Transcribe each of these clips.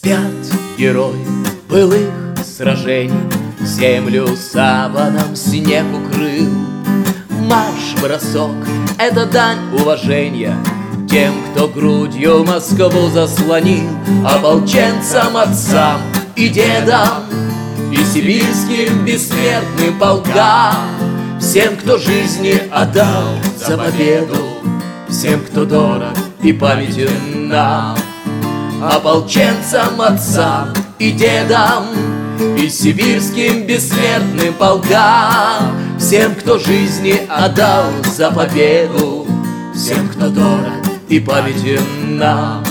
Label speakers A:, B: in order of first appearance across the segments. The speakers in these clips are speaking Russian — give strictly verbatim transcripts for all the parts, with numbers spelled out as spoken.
A: Спят герои былых сражений, землю саваном снег укрыл. Марш-бросок — это дань уважения тем, кто грудью Москву заслонил, ополченцам, отцам и дедам, и сибирским бессмертным полкам, всем, кто жизни отдал за победу, всем, кто дорог и памятен нам, ополченцам, отцам и дедам, и сибирским бессмертным полкам, всем, кто жизни отдал за победу, всем, кто дорог и памятен нам.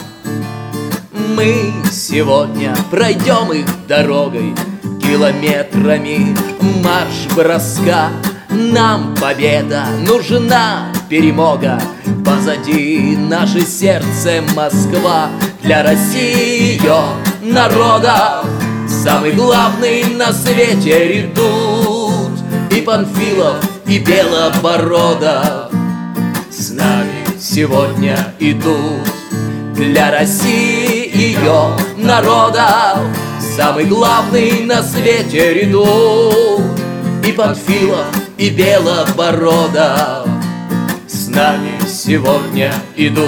A: Мы сегодня пройдем их дорогой, километрами марш-броска. Нам победа нужна, перемога, позади наше сердце Москва. Для России ее народа самый главный на свете редут, и Панфилов, и Белобородов с нами сегодня идут. Для России ее народа самый главный на свете редут, и Панфилов, и Белобородов с нами сегодня идут.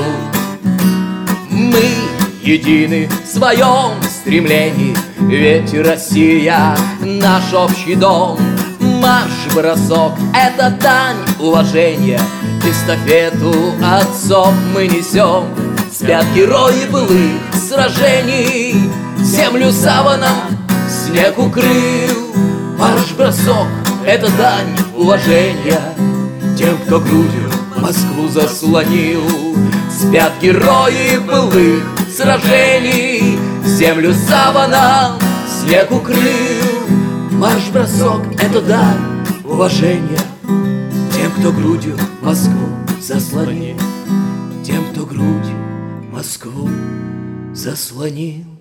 A: Мы едины в своем стремлении, ведь Россия — наш общий дом. Марш-бросок — это дань уважения, эстафету отцов мы несем. Спят герои былых сражений, землю саваном снег укрыл. Марш-бросок — это дань уважения тем, кто грудью Москву заслонил. Спят герои былых сражений, землю саваном снег укрыл. Марш-бросок — это дань уважения тем, кто грудью Москву заслонил, тем, кто грудью Москву заслонил.